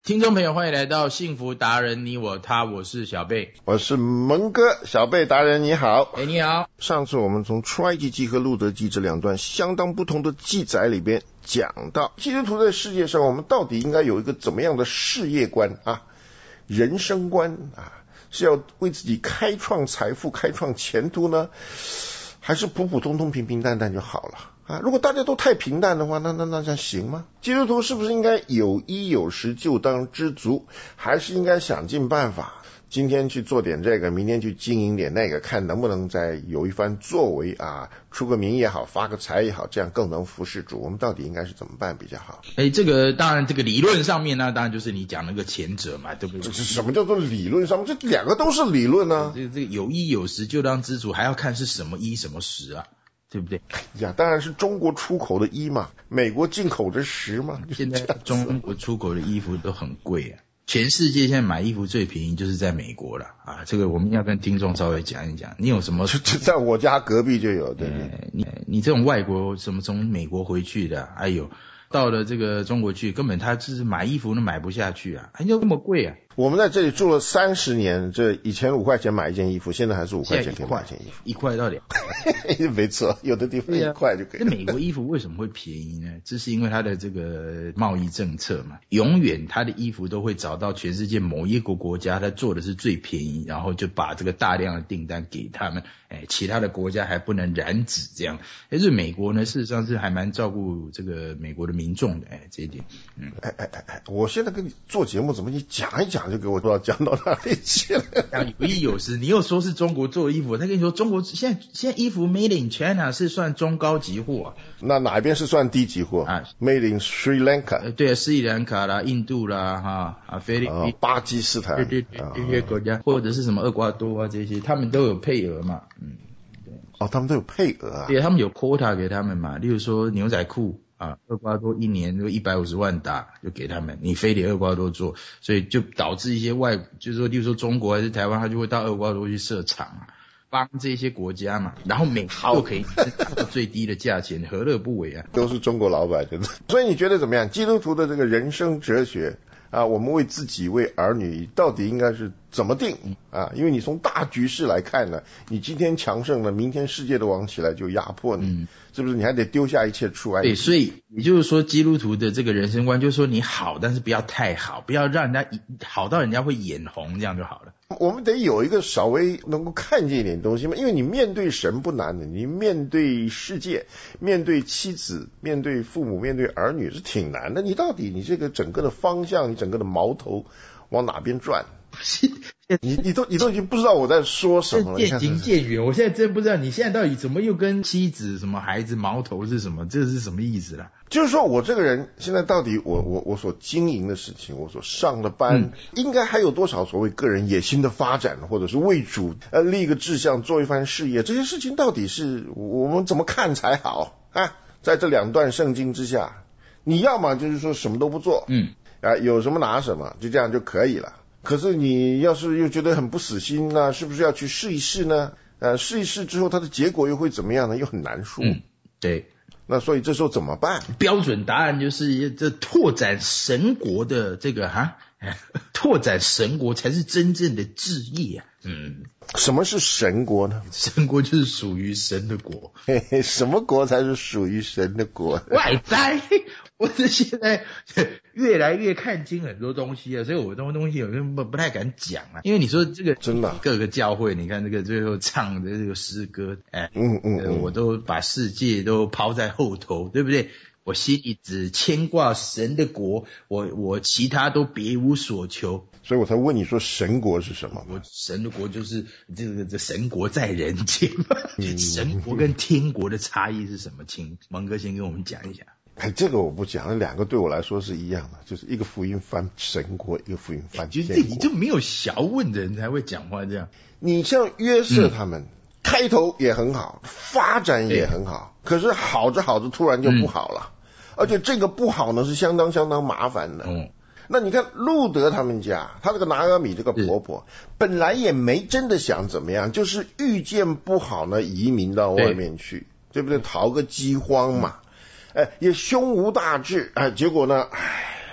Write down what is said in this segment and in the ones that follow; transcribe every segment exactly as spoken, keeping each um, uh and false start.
听众朋友，欢迎来到幸福达人你我他，我是小贝， 我是蒙哥。小贝达人你好。 哎，你好。 上次我们从出埃及记和路德记这两段相当不同的记载里边讲到，基督徒在世界上我们到底应该有一个怎么样的事业观啊、人生观啊？是要为自己开创财富、开创前途呢，还是普普通通、平平淡淡就好了啊？如果大家都太平淡的话，那那那这样行吗？基督徒是不是应该有衣有食就当知足，还是应该想尽办法，今天去做点这个，明天去经营点那个，看能不能再有一番作为啊，出个名也好，发个财也好，这样更能服侍主。我们到底应该是怎么办比较好？ 哎，这个当然，这个理论上面呢，当然就是你讲那个前者嘛，对不对？ 这是什么叫做理论上面？这两个都是理论啊。 这个这个有衣有食就当知足，还要看是什么衣什么食啊。对不对呀？当然是中国出口的衣嘛，美国进口的食嘛。 现在中国出口的衣服都很贵啊，全世界现在买衣服最便宜就是在美国了啊。这个我们要跟听众稍微讲一讲。你有什么？ 就在我家隔壁就有，对不对？ 呃、你你这种外国什么从美国回去的，哎呦，到了这个中国去，根本他就是买衣服都买不下去啊，还要那么贵啊。 我们在这里住了三十年，这以前五块钱买一件衣服，现在还是五块钱可以买一件衣服， 一块到两块。没错，有的地方一块就可以了。 那美国衣服为什么会便宜呢？这是因为它的这个贸易政策嘛，永远它的衣服都会找到全世界某一个国家，它做的是最便宜，然后就把这个大量的订单给他们，哎，其他的国家还不能染指这样。但是美国呢，事实上是还蛮照顾这个美国的民众的，哎，这一点，嗯， 哎哎哎哎，我现在跟你做节目，怎么你讲一讲就给我不知道讲到哪里去了？ 有衣有食，你又说是中国做的衣服，他跟你说中国现在现在衣服 made in China 是算中高级货、啊， 那哪一边是算低级货啊 ？Made in Sri Lanka， 呃对啊，斯里兰卡啦、印度啦、哈啊菲律宾、 哦、巴基斯坦， 对对对，这些国家、哦、或者是什么厄瓜多啊这些，他们都有配额嘛，嗯，对， 哦，他们都有配额啊， 对，他们有 quota 给他们嘛，例如说牛仔裤。啊，厄瓜多一年就一百五十万打就给他们，你非得厄瓜多做，所以就导致一些外，就是说，例如说中国还是台湾，他就会到厄瓜多去设厂啊，帮这些国家嘛，然后美国就可以拿到最低的价钱，何乐不为啊？ 都是中国老板，真的。所以你觉得怎么样？基督徒的这个人生哲学啊，我们为自己为儿女到底应该是怎么定啊？因为你从大局势来看呢，你今天强盛了，明天世界的王起来就压迫你。嗯，是不是？你还得丢下一切出来。 对，所以也就是说，基督徒的这个人生观，就是说你好，但是不要太好，不要让人家好到人家会眼红，这样就好了。 我们得有一个稍微能够看见一点东西嘛，因为你面对神不难的，你面对世界、面对妻子、面对父母、面对儿女是挺难的。你到底你这个整个的方向，你整个的矛头往哪边转？你你都你都已经不知道我在说什么了， 渐行渐远。我现在真不知道你现在到底怎么又跟妻子、什么孩子矛头是什么？这是什么意思啦？ 就是说我这个人现在到底我我我所经营的事情，我所上的班，嗯、应该还有多少所谓个人野心的发展，或者是为主呃立一个志向，做一番事业，这些事情到底是我们怎么看才好啊？在这两段圣经之下，你要么就是说什么都不做，嗯啊，有什么拿什么，就这样就可以了。可是你要是又觉得很不死心，那是不是要去试一试呢？呃，试一试之后，它的结果又会怎么样呢？又很难说。 嗯，对。 那所以这时候怎么办？ 标准答案就是这拓展神国的这个哈，拓展神国才是真正的志业啊。嗯， 什么是神国呢？ 神国就是属于神的国。 嘿嘿，什么国才是属于神的国？ 外在。我是现在越来越看清很多东西了，所以我很多东西有点不不太敢讲啊。因为你说这个真的各个教会，你看这个最后唱的这个诗歌，哎， 嗯嗯嗯， 我都把世界都抛在后头，对不对？我心里只牵挂神的国，我我其他都别无所求。 所以我才问你说神国是什么？ 我神的国就是这个这神国在人间嘛。嗯、神国跟天国的差异是什么？请蒙哥先跟我们讲一下。 哎，这个我不讲，两个对我来说是一样的，就是一个福音翻神国，一个福音翻天国。 你就没有学问的人才会讲话这样。 你像约瑟他们、嗯、开头也很好，发展也很好，可是好着好着突然就不好了、嗯、而且这个不好呢是相当相当麻烦的。嗯，那你看路德他们家，他这个拿俄米这个婆婆本来也没真的想怎么样，就是遇见不好呢移民到外面去， 对, 对不对？逃个饥荒嘛。哎，也胸无大志，哎，结果呢，哎，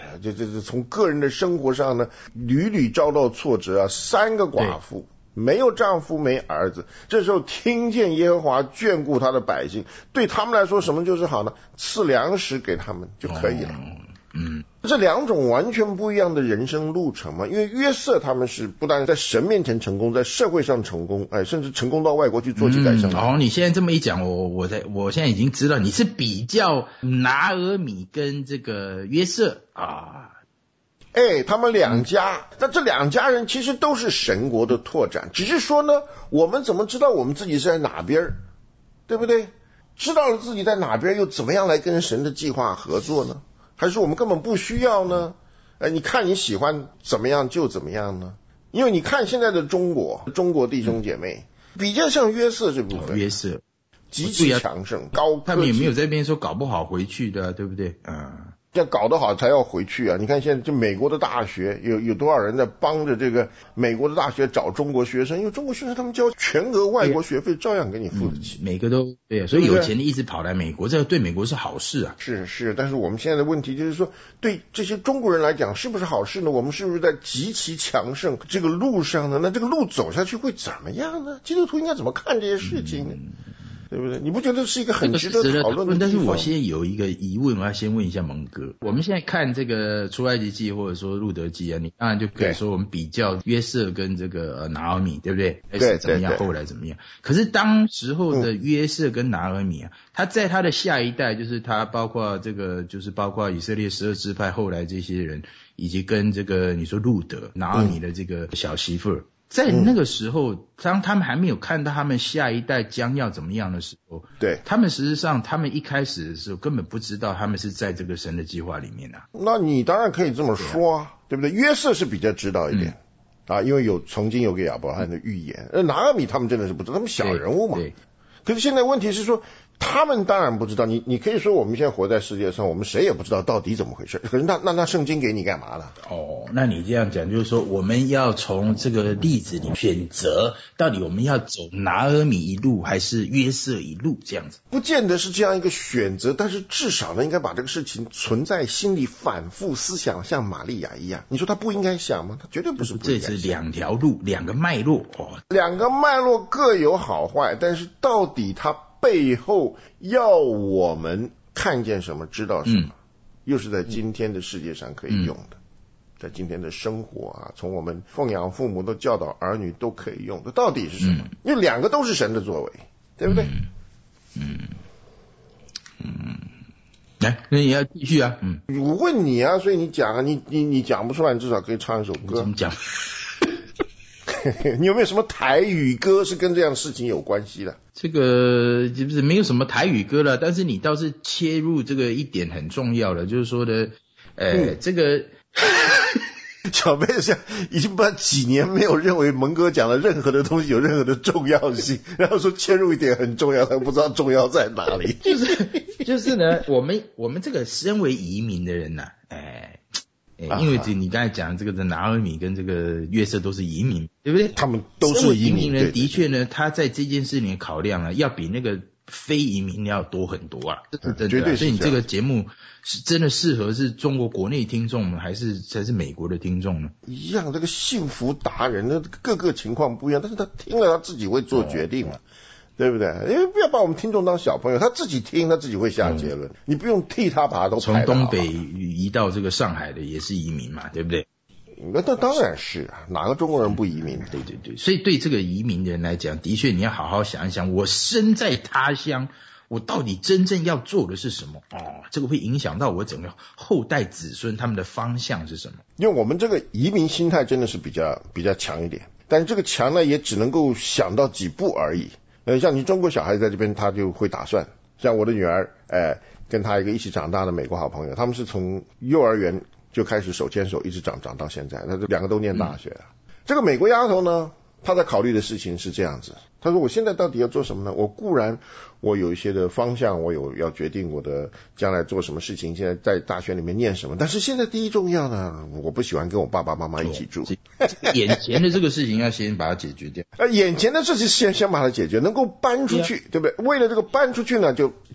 哎，这这这从个人的生活上呢，屡屡遭到挫折啊，三个寡妇。没有丈夫没儿子，这时候听见耶和华眷顾他的百姓，对他们来说什么就是好呢？赐粮食给他们就可以了。 哦嗯， 这两种完全不一样的人生路程嘛，因为约瑟他们是不但在神面前成功，在社会上成功，哎，甚至成功到外国去做起改善。 哦，你现在这么一讲，我我在我现在已经知道你是比较拿俄米跟这个约瑟啊。 哎，他们两家，那这两家人其实都是神国的拓展，只是说呢，我们怎么知道我们自己是在哪边，对不对？知道了自己在哪边，又怎么样来跟神的计划合作呢？还是我们根本不需要呢？哎，你看你喜欢怎么样就怎么样呢？因为你看现在的中国，中国弟兄姐妹比较像约瑟这部分， 约瑟极其强盛，高科技， 他们也没有在那边说搞不好回去的，对不对？嗯。 要搞得好才要回去啊！你看现在就美国的大学有有多少人在帮着这个美国的大学找中国学生，因为中国学生他们交全额外国学费照样给你付得起， 嗯、每个都对，所以有钱的一直跑来美国，这个对美国是好事啊。 是是，但是我们现在的问题就是说，对这些中国人来讲是不是好事呢？我们是不是在极其强盛这个路上呢？那这个路走下去会怎么样呢？基督徒应该怎么看这些事情呢？嗯对不对？你不觉得是一个很值得讨论的地方？ 但是我现在有一个疑问，我要先问一下蒙哥。我们现在看这个出埃及记或者说路德记啊，你当然就可以说我们比较约瑟跟这个拿俄米，对不对？ 对， 怎么样，后来怎么样？可是当时候的约瑟跟拿俄米啊，他在他的下一代，就是他包括这个，就是包括以色列十二支派后来这些人，以及跟这个你说路德拿俄米的这个小媳妇儿。在那个时候、嗯、当他们还没有看到他们下一代将要怎么样的时候， 对，他们实际上他们一开始的时候根本不知道他们是在这个神的计划里面啊。 那你当然可以这么说啊， 对, 对不对？约瑟是比较知道一点、嗯、啊，因为有曾经有给亚伯拉罕的预言，而拿俄米他们真的是不知道，他们小人物嘛。对，对，可是现在问题是说他们当然不知道，你你可以说我们现在活在世界上，我们谁也不知道到底怎么回事。可是那那那圣经给你干嘛了？ 哦，那你这样讲就是说，我们要从这个例子里选择，到底我们要走拿俄米一路还是约瑟一路这样子？ 不见得是这样一个选择，但是至少呢，应该把这个事情存在心里反复思想，像玛利亚一样。你说他不应该想吗？他绝对不是不应该想。 这是两条路，两个脉络哦， 两个脉络各有好坏，但是到底他背后要我们看见什么，知道什么、嗯、又是在今天的世界上可以用的、嗯、在今天的生活啊，从我们奉养父母到教导儿女都可以用的，到底是什么、嗯、因为两个都是神的作为，对不对？ 嗯嗯，来，那你要继续啊。嗯， 我问你啊，所以你讲啊，你你你讲不出来，你至少可以唱一首歌。 怎么讲？ 你有没有什么台语歌是跟这样的事情有关系的？ 这个就是没有什么台语歌了，但是你倒是切入这个一点很重要的，就是说的，呃，嗯、这个小贝像已经不知道几年没有认为蒙哥讲的任何的东西有任何的重要性，然后说切入一点很重要，他不知道重要在哪里。 就是就是呢，我们我们这个身为移民的人呐、啊，哎。因为你刚才讲这个的拿俄米跟这个约瑟都是移民，对不对？ 他们都是移民人，的确呢，他在这件事里面考量啊，要比那个非移民要多很多啊，这是真的、啊。 绝对是。 所以你这个节目是真的适合是中国国内听众呢，还是还是美国的听众呢？ 一样，这个幸福达人的各个情况不一样，但是他听了他自己会做决定嘛。哦，对不对？因为不要把我们听众当小朋友，他自己听，他自己会下结论，嗯、你不用替他把他都排到。 从东北移到这个上海的也是移民嘛，对不对？ 那那当然是啊，哪个中国人不移民？ 对对对，所以对这个移民的人来讲，的确你要好好想一想，我身在他乡，我到底真正要做的是什么？哦，这个会影响到我整个后代子孙他们的方向是什么？ 因为我们这个移民心态真的是比较比较强一点，但这个强呢，也只能够想到几步而已。呃，像你中国小孩在这边，他就会打算。像我的女儿，呃，跟他一个一起长大的美国好朋友，他们是从幼儿园就开始手牵手，一直长长到现在，他两个都念大学了。嗯、这个美国丫头呢，她在考虑的事情是这样子，她说我现在到底要做什么呢？我固然我有一些的方向，我有要决定我的将来做什么事情，现在在大学里面念什么，但是现在第一重要呢，我不喜欢跟我爸爸妈妈一起住。 眼前的这个事情要先把它解决掉。 呃，眼前的事情先先把它解决，能够搬出去，对不对？为了这个搬出去呢，就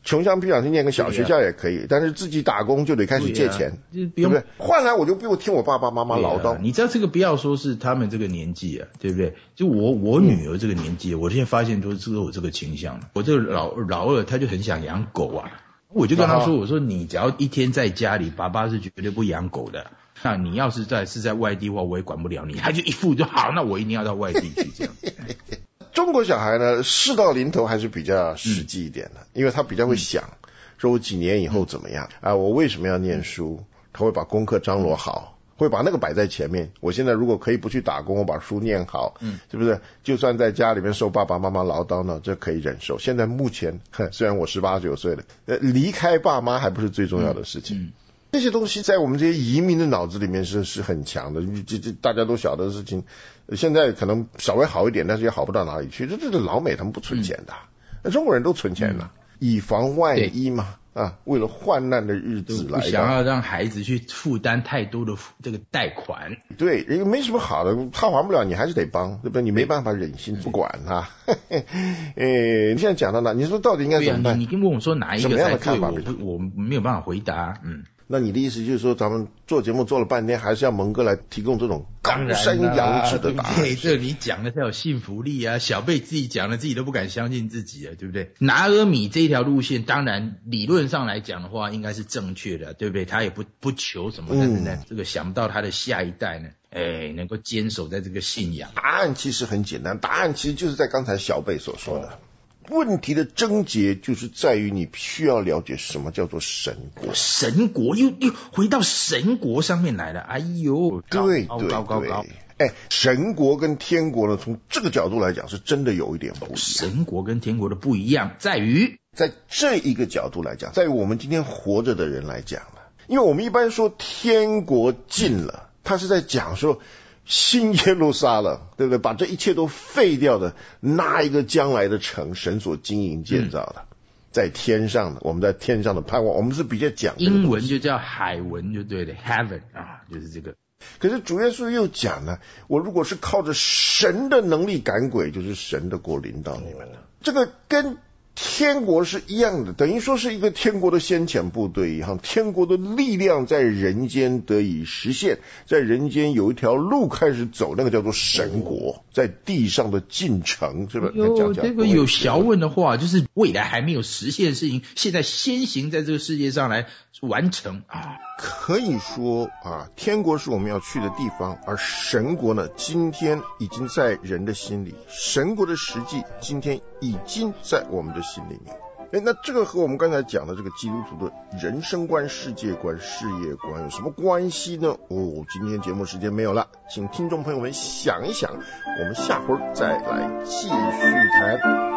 穷乡僻壤去念个小学校也可以，但是自己打工就得开始借钱， 对, 啊、 对不对？换来我就不用听我爸爸妈妈唠叨、 啊。你知道这个不要说是他们这个年纪啊，对不对？就我我女儿这个年纪，嗯、我现在发现都是有这个倾向了。我这个老老二他就很想养狗啊，我就跟他说，我说你只要一天在家里，爸爸是绝对不养狗的。那你要是在是在外地的话，我也管不了你。他就一副就好，那我一定要到外地去这样。 中国小孩呢，事到临头还是比较实际一点的，嗯、因为他比较会想，嗯、说我几年以后怎么样啊？我为什么要念书？他会把功课张罗好，会把那个摆在前面。我现在如果可以不去打工，我把书念好，嗯，是不是？就算在家里面受爸爸妈妈唠叨呢，这可以忍受。现在目前，虽然我十八九岁了，呃，离开爸妈还不是最重要的事情。嗯嗯这些东西在我们这些移民的脑子里面是是很强的，这这大家都晓得的事情，现在可能稍微好一点，但是也好不到哪里去。这这老美他们不存钱的，那、嗯、中国人都存钱的，嗯、以防万一嘛，啊，为了患难的日子来， 不想要让孩子去负担太多的这个贷款。 对，因为没什么好的，他还不了，你还是得帮，对不对？你没办法忍心不管他。诶，你现在讲到哪？你说到底应该怎么办？ 啊、你, 你问我说哪一个才对， 我我没有办法回答。嗯。 那你的意思就是说，咱们做节目做了半天，还是要蒙哥来提供这种高山仰止的答案？ 对，这你讲的才有信服力啊！小贝自己讲的，自己都不敢相信自己啊，对不对？拿阿米这条路线，当然理论上来讲的话，应该是正确的，对不对？他也不不求什么，但是呢，嗯、这个想不到他的下一代呢，哎，能够坚守在这个信仰。 答案其实很简单，答案其实就是在刚才小贝所说的。哦问题的症结就是在于你需要了解什么叫做神国， 神国又又回到神国上面来了。哎呦， 对高高高高， 哎，神国跟天国呢，从这个角度来讲，是真的有一点不一样。 神国跟天国的不一样在于， 在这一个角度来讲，在于我们今天活着的人来讲了，因为我们一般说天国近了，他是在讲说。新耶路撒冷，对不对？把这一切都废掉的那一个将来的城，神所经营建造的，嗯、在天上的，我们在天上的盼望，我们是比较讲英文就叫海文就对了 ，heaven 啊，就是这个。 可是主耶稣又讲呢，我如果是靠着神的能力赶鬼，就是神的国临到你们了。这个跟天国是一样的，等于说是一个天国的先遣部队一样，天国的力量在人间得以实现，在人间有一条路开始走，那个叫做神国，在地上的进程，是吧？ 有这个有学问的话，就是未来还没有实现的事情，现在先行在这个世界上来完成啊。 可以说啊，天国是我们要去的地方，而神国呢，今天已经在人的心里，神国的实际今天已经在我们的心里面。哎，那这个和我们刚才讲的这个基督徒的人生观、世界观、事业观有什么关系呢？哦，今天节目时间没有了，请听众朋友们想一想，我们下回再来继续谈。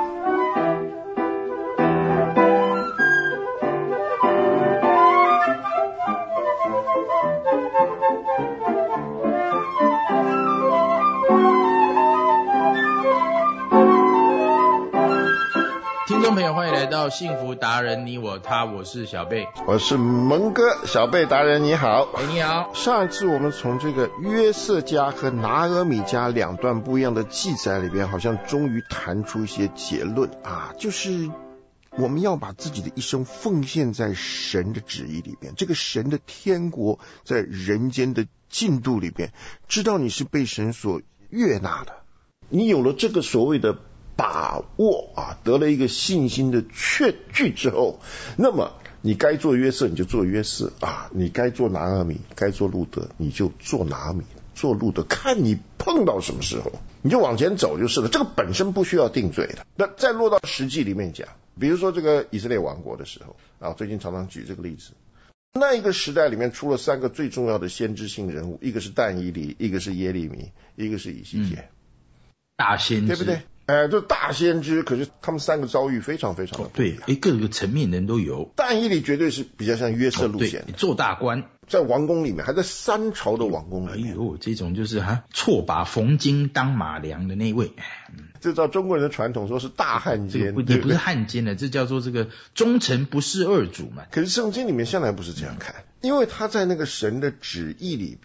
听众朋友，欢迎来到幸福达人你我他，我是小贝， 我是蒙哥。小贝达人你好。 哎，你好。 上一次我们从这个约瑟家和拿俄米家两段不一样的记载里边，好像终于谈出一些结论啊，就是我们要把自己的一生奉献在神的旨意里边，这个神的天国在人间的进度里边，知道你是被神所悦纳的，你有了这个所谓的把握啊，得了一个信心的确据之后，那么你该做约瑟你就做约瑟啊，你该做拿俄米，该做路德你就做拿俄米，做路德，看你碰到什么时候你就往前走就是了，这个本身不需要定罪的。那再落到实际里面讲，比如说这个以色列王国的时候啊，最近常常举这个例子，那一个时代里面出了三个最重要的先知性人物，一个是但以理，一个是耶利米，一个是以西结、嗯、 大先知， 对不对？哎，这大先知，可是他们三个遭遇非常非常的不一样。 哦、对，哎，各个层面人都有。 但以理绝对是比较像约瑟路线、哦， 对，做大官， 在王宫里面，还在三朝的王宫里面。 哎呦，这种就是哈，错把冯京当马良的那位。 嗯，这照中国人的传统说是大汉奸， 这个不也不是汉奸的，这叫做这个忠臣不事二主嘛。 可是圣经里面向来不是这样看，因为他在那个神的旨意里边。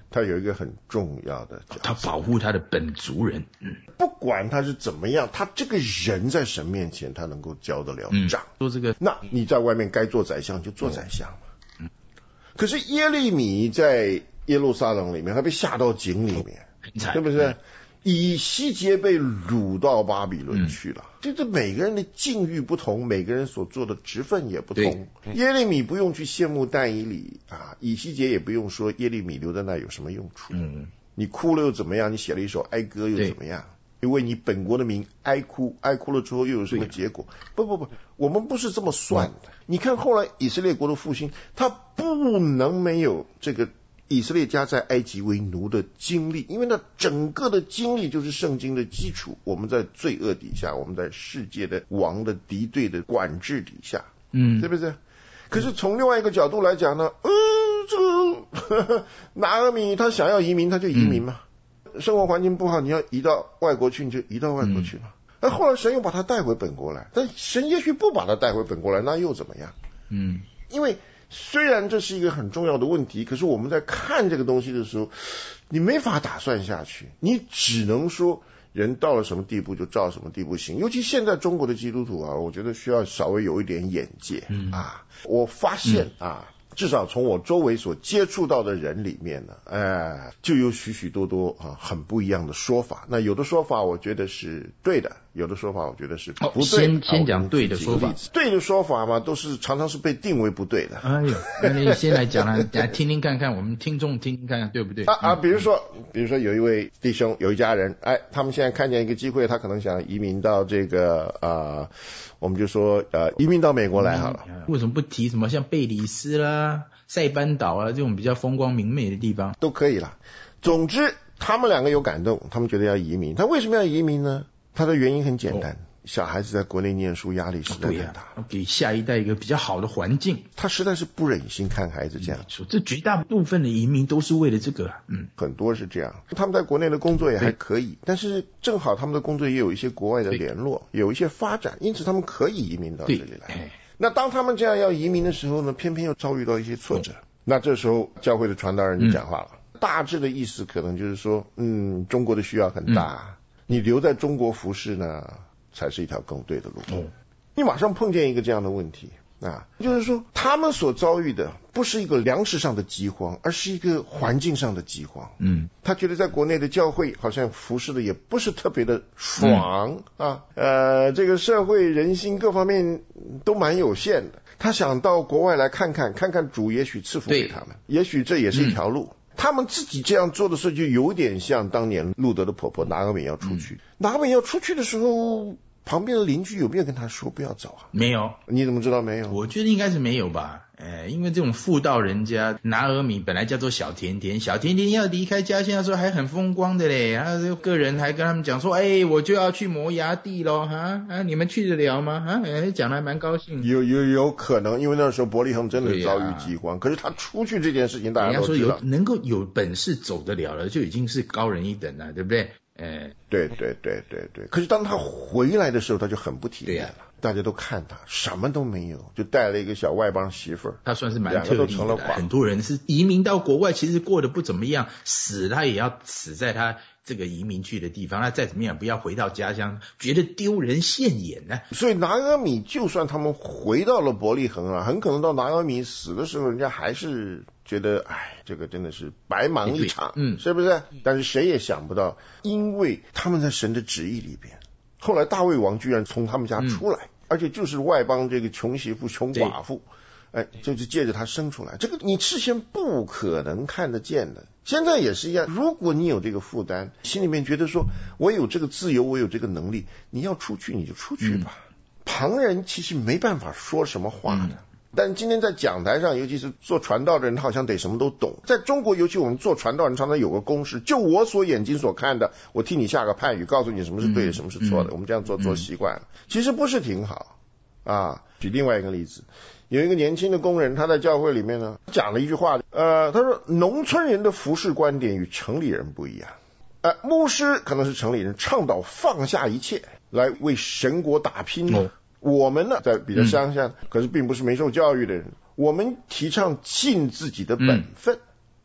他有一个很重要的角色， 他保护他的本族人。嗯， 不管他是怎么样，他这个人在神面前他能够交得了账。 嗯、说这个， 那你在外面该做宰相就做宰相嘛。嗯，可是耶利米在耶路撒冷里面，他被下到井里面， 哦、 对不对？嗯，以西结被掳到巴比伦去了，就这每个人的境遇不同，每个人所做的职分也不同。耶利米不用去羡慕但以理啊，以西结也不用说耶利米留在那有什么用处。嗯，你哭了又怎么样？你写了一首哀歌又怎么样？因为你本国的民哀哭，哀哭了之后又有什么结果？不不不，我们不是这么算的。你看后来以色列国的复兴，他不能没有这个以色列家在埃及为奴的经历，因为那整个的经历就是圣经的基础。我们在罪恶底下，我们在世界的王的敌对的管制底下，嗯，对不对？可是从另外一个角度来讲呢，呃，这个呵呵拿俄米他想要移民，他就移民嘛。嗯，生活环境不好，你要移到外国去，你就移到外国去嘛。而后来神又把他带回本国来，但神也许不把他带回本国来，那又怎么样？嗯，因为虽然这是一个很重要的问题，可是我们在看这个东西的时候，你没法打算下去，你只能说人到了什么地步就照什么地步行。尤其现在中国的基督徒啊，我觉得需要稍微有一点眼界。嗯啊，我发现啊。嗯，至少从我周围所接触到的人里面呢，哎，就有许许多多啊很不一样的说法。那有的说法我觉得是对的，有的说法我觉得是不对的。 先先讲对的说法。 对的说法嘛，都是常常是被定为不对的。 哎呦，那你先来讲来，来听听看看，我们听众听听看看对不对？ 啊啊，比如说，比如说有一位弟兄，有一家人，哎，他们现在看见一个机会，他可能想移民到这个呃。我们就说呃，移民到美国来好了。 为什么不提什么像贝里斯啦、塞班岛啊这种比较风光明媚的地方？ 都可以啦。总之，他们两个有感动，他们觉得要移民。他为什么要移民呢？他的原因很简单。哦，小孩子在国内念书压力实在太大， 哦，给下一代一个比较好的环境。 他实在是不忍心看孩子这样。 嗯，这绝大部分的移民都是为了这个。嗯， 很多是这样。他们在国内的工作也还可以，但是正好他们的工作也有一些国外的联络，有一些发展，因此他们可以移民到这里来。那当他们这样要移民的时候呢，偏偏又遭遇到一些挫折。嗯，那这时候教会的传道人就讲话了，嗯，大致的意思可能就是说，嗯，中国的需要很大，嗯，你留在中国服侍呢才是一条更对的路。嗯，你马上碰见一个这样的问题啊，就是说他们所遭遇的不是一个粮食上的饥荒，而是一个环境上的饥荒。嗯，他觉得在国内的教会好像服侍的也不是特别的爽。嗯，啊，呃，这个社会人心各方面都蛮有限的。他想到国外来看看，看看主也许赐福给他们，也许这也是一条路。嗯，他们自己这样做的时候，就有点像当年路德的婆婆拿俄米要出去。嗯，拿俄米要出去的时候，旁边的邻居有没有跟他说不要走啊？ 没有。 你怎么知道没有？ 我觉得应该是没有吧。呃，因为这种妇道人家，拿俄米本来叫做小甜甜，小甜甜要离开家乡的时候还很风光的嘞，然后个人还跟他们讲说，哎，我就要去摩崖地咯，哈啊，你们去得了吗？啊，哎，讲得还蛮高兴。 有有有可能，因为那时候伯利恒真的遭遇饥荒，啊，可是他出去这件事情大家都知道。人家说有能够有本事走得了了，就已经是高人一等了，对不对？ 哎，对对对对对。可是当他回来的时候，他就很不体面了。啊，大家都看他什么都没有，就带了一个小外邦媳妇儿。 他算是蛮特例的，很多人是移民到国外，其实过得不怎么样，死他也要死在他这个移民去的地方，他再怎么样不要回到家乡，觉得丢人现眼呢。 所以拿俄米就算他们回到了伯利恒啊，很可能到拿俄米死的时候，人家还是觉得，哎，这个真的是白忙一场，嗯，是不是？但是谁也想不到，因为他们在神的旨意里边，后来大卫王居然从他们家出来，嗯，而且就是外邦这个穷媳妇、穷寡妇，哎，就是借着他生出来，这个你事先不可能看得见的。现在也是一样，如果你有这个负担，心里面觉得说我有这个自由，我有这个能力，你要出去你就出去吧。嗯，旁人其实没办法说什么话的。嗯，但今天在讲台上，尤其是做传道的人，他好像得什么都懂。在中国，尤其我们做传道人常常有个公式，就我所眼睛所看的，我替你下个判语，告诉你什么是对的，什么是错的。我们这样做做习惯了，其实不是挺好啊。举另外一个例子，有一个年轻的工人，他在教会里面呢讲了一句话，呃，他说农村人的服事观点与城里人不一样。呃，牧师可能是城里人，倡导放下一切来为神国打拼。哦，我们呢，在比较乡下，嗯，可是并不是没受教育的人，我们提倡尽自己的本分。嗯，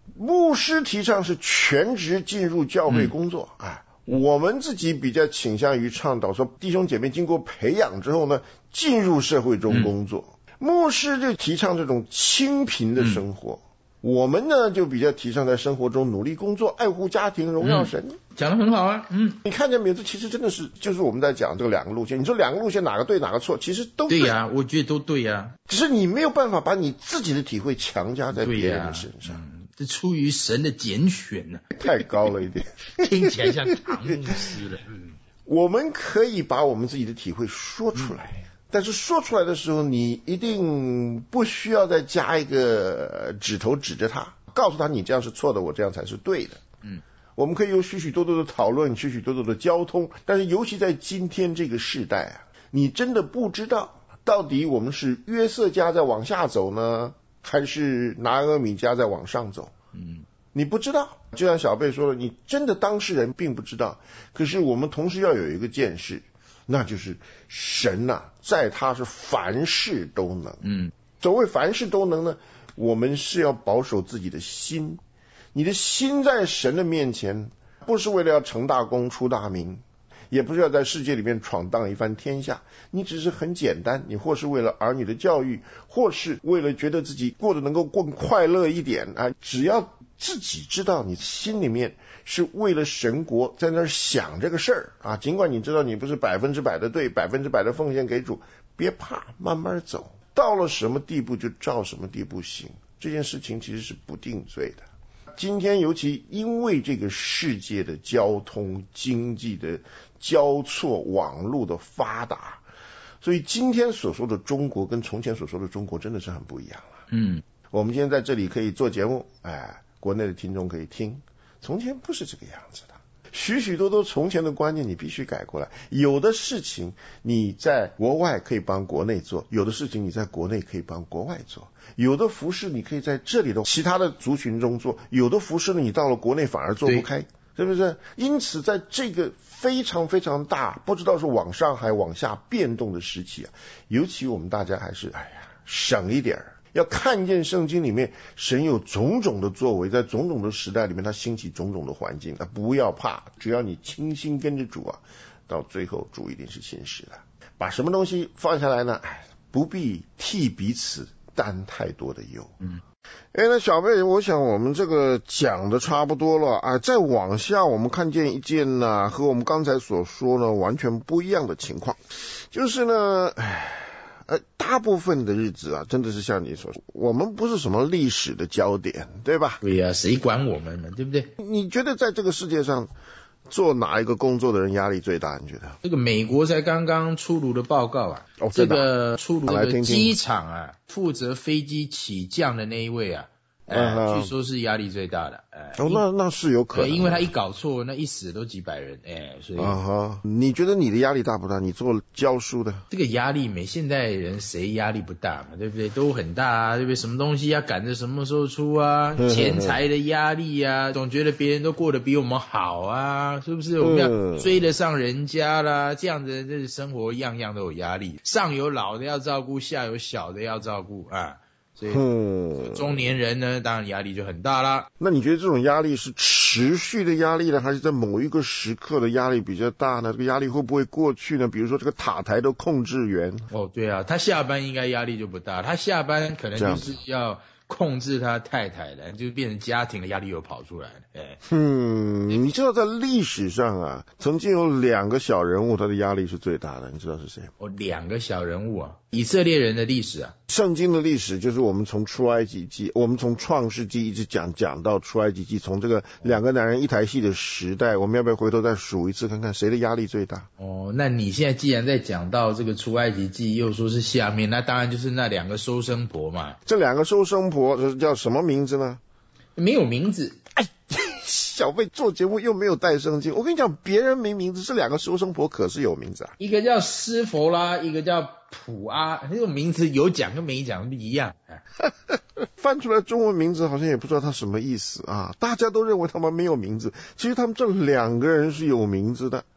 牧师提倡是全职进入教会工作，嗯、哎，我们自己比较倾向于倡导说，弟兄姐妹经过培养之后呢，进入社会中工作。嗯、牧师就提倡这种清贫的生活。嗯我们呢就比较提倡在生活中努力工作，爱护家庭，荣耀神。 嗯、讲得很好啊，嗯， 你看见没有？这其实真的是就是我们在讲这个两个路线。你说两个路线哪个对哪个错？其实都对呀、啊，我觉得都对呀、啊。 只是你没有办法把你自己的体会强加在别人的身上。 嗯、这出于神的拣选呢、 啊，太高了一点， 听起来像唐牧师了。嗯， 我们可以把我们自己的体会说出来。嗯但是说出来的时候，你一定不需要再加一个指头指着他，告诉他你这样是错的，我这样才是对的。 嗯， 我们可以有许许多多的讨论，许许多多的交通，但是尤其在今天这个世代啊，你真的不知道到底我们是约瑟家在往下走呢，还是拿俄米家在往上走？ 嗯， 你不知道。就像小贝说的，你真的当事人并不知道。可是我们同时要有一个见识。那就是神呐、啊，在他是凡事都能。 嗯， 所谓凡事都能呢，我们是要保守自己的心。你的心在神的面前，不是为了要成大功出大名，也不是要在世界里面闯荡一番天下，你只是很简单，你或是为了儿女的教育，或是为了觉得自己过得能够更快乐一点啊，只要自己知道你心里面是为了神国在那儿想这个事儿啊，尽管你知道你不是百分之百的对，百分之百的奉献给主，别怕，慢慢走，到了什么地步就照什么地步行。这件事情其实是不定罪的。今天尤其因为这个世界的交通经济的交错，网络的发达，所以今天所说的中国跟从前所说的中国真的是很不一样了。 嗯， 我们今天在这里可以做节目，哎，国内的听众可以听，从前不是这个样子的。许许多多从前的观念你必须改过来，有的事情你在国外可以帮国内做，有的事情你在国内可以帮国外做，有的服事你可以在这里的其他的族群中做，有的服事呢你到了国内反而做不开，是不是？因此在这个非常非常大，不知道是往上还往下变动的时期啊，尤其我们大家还是哎呀省一点儿，要看见圣经里面神有种种的作为，在种种的时代里面他兴起种种的环境，那不要怕，只要你清心跟着主啊，到最后主一定是信实的。把什么东西放下来呢？不必替彼此担太多的忧。 嗯， 哎，那小贝，我想我们这个讲的差不多了啊，再往下我们看见一件呢、啊、和我们刚才所说呢完全不一样的情况，就是呢，哎。呃，大部分的日子啊，真的是像你所说，我们不是什么历史的焦点，对吧？ 对呀、啊，谁管我们呢？对不对？ 你觉得在这个世界上，做哪一个工作的人压力最大？你觉得？ 这个美国才刚刚出炉的报告啊， 哦， 这个出炉的这个机场啊，负责飞机起降的那一位啊。哎、呃，据说是压力最大的，哎、 呃，哦，那那是有可能， 因为他一搞错，那一死都几百人，哎，所以啊哈，你觉得你的压力大不大？你做教书的， 这个压力没现代人谁压力不大嘛，对不对？都很大啊，对不对？什么东西要赶着什么时候出啊？钱财的压力啊，总觉得别人都过得比我们好啊，是不是？我们要追得上人家啦，这样子这生活样样都有压力，上有老的要照顾，下有小的要照顾啊。所以中年人呢，当然压力就很大啦。 那你觉得这种压力是持续的压力呢，还是在某一个时刻的压力比较大呢？这个压力会不会过去呢？比如说这个塔台的控制员， 哦，对啊，他下班应该压力就不大，他下班可能就是要控制他太太的，就变成家庭的压力又跑出来了。哎， 嗯，你知道在历史上啊，曾经有两个小人物，他的压力是最大的，你知道是谁？ 哦，两个小人物啊，以色列人的历史啊， 圣经的历史就是我们从出埃及记，我们从创世纪一直讲讲到出埃及记，从这个两个男人一台戏的时代，我们要不要回头再数一次，看看谁的压力最大？ 哦，那你现在既然在讲到这个出埃及记，又说是下面，那当然就是那两个收生婆嘛。 这两个收生婆这叫什么名字呢？ 没有名字。 哎，小贝做节目又没有带圣经，我跟你讲，别人没名字，这两个收生婆可是有名字啊。 一个叫施弗拉，一个叫普阿，这种名字有讲跟没讲不一样。 翻出来中文名字好像也不知道他什么意思啊，大家都认为他们没有名字，其实他们这两个人是有名字的。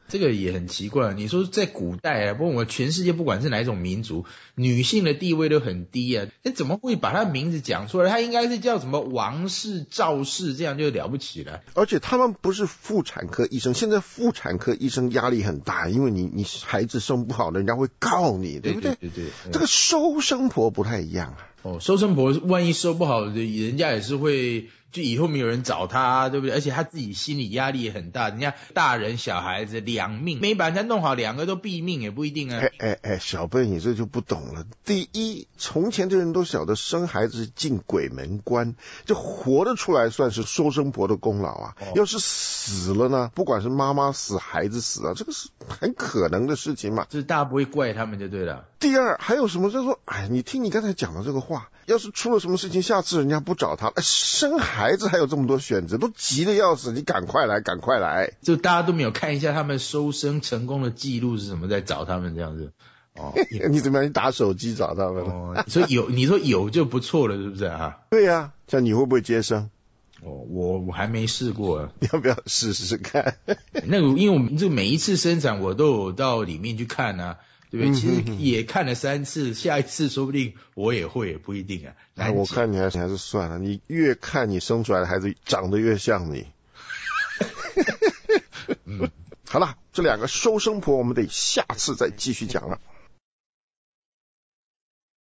这个也很奇怪。你说在古代啊，不过我们全世界不管是哪一种民族，女性的地位都很低啊，那怎么会把她名字讲出来？她应该是叫什么王氏、赵氏，这样就了不起了。 而且他们不是妇产科医生，现在妇产科医生压力很大，因为你你孩子生不好，人家会告你，对不对？ 对对 对, 对, 对。 这个收生婆不太一样啊。 哦，收生婆万一收不好，人家也是会，就以后没有人找他，对不对？而且他自己心理压力也很大，人家大人小孩子两命，没把人家弄好，两个都毙命也不一定啊。 哎哎哎，小贝你这就不懂了。第一，从前的人都晓得生孩子进鬼门关，这活得出来算是收生婆的功劳啊。哦、要是死了呢，不管是妈妈死孩子死啊，这个是很可能的事情嘛。 就是大家不会怪他们就对了。 第二，还有什么叫做，哎，你听你刚才讲的这个话，要是出了什么事情，下次人家不找他，哎，生孩子还有这么多选择，都急得要死，你赶快来，赶快来。 就大家都没有看一下他们收生成功的记录是什么，在找他们这样子。哦， 你怎么样？你打手机找他们？ 哦，所以有，你说有就不错了，是不是啊？ 对呀、啊，像你会不会接生？ 哦，我我还没试过， 你要不要试试看？ 那个，因为我们这每一次生产，我都有到里面去看啊。对不对？其实也看了三次，下一次说不定我也会，也不一定啊。 哎，我看你还是还是算了，你越看你生出来的孩子长得越像你。嗯，好了，这两个收生婆我们得下次再继续讲了。